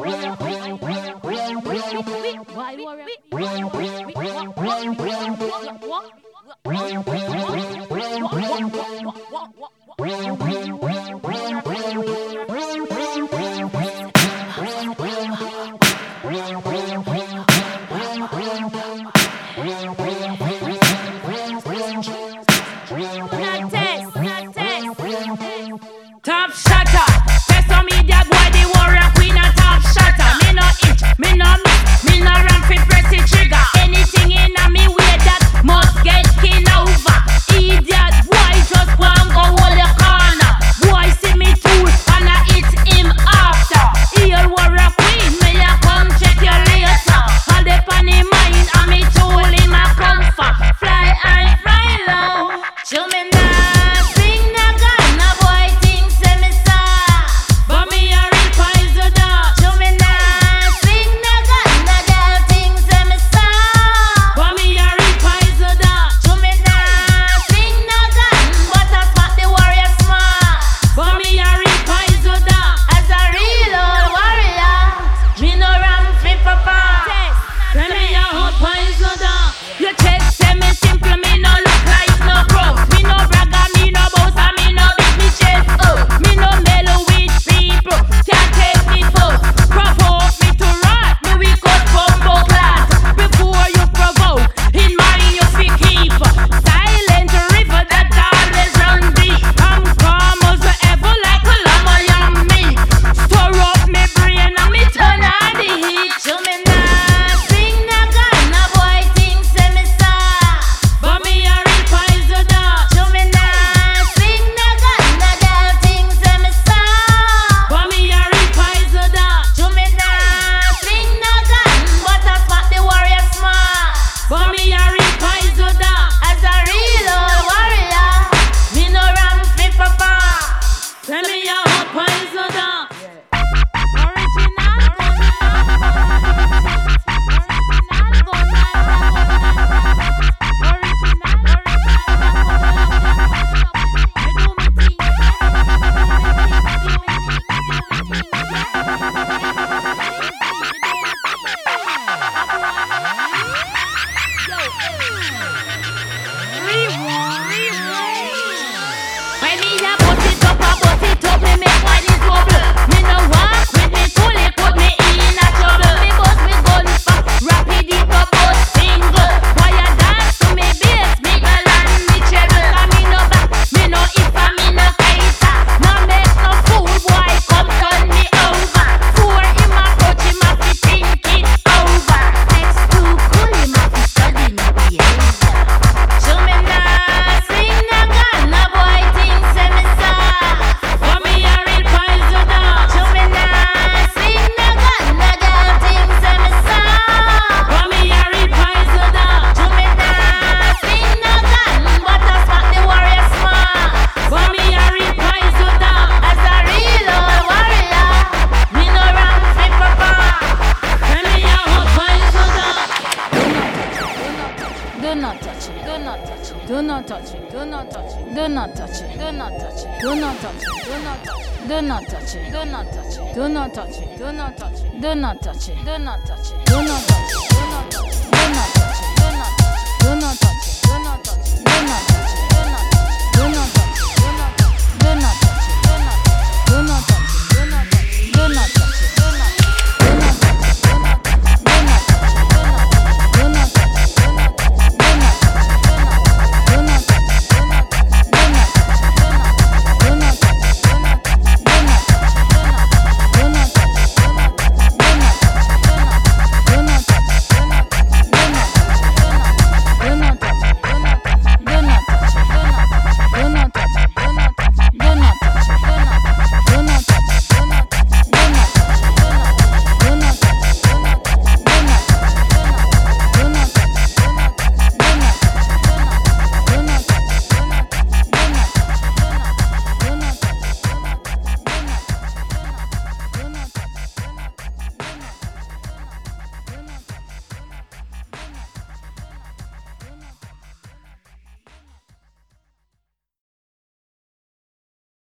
Top shatter, test on me, that boy, the warrior queen, a top shatter. Me no itch, me no miss, me no run fi press the trigger. Anything in a me way that must get kin over. Idiot, boy, just go and go hold the corner. Boy, see me tool, and I hit him after. Here warrior queen, me a come check you later. All the pan in mind, and me tool him a come for. Fly high, fly low, show me now. Do not touch it.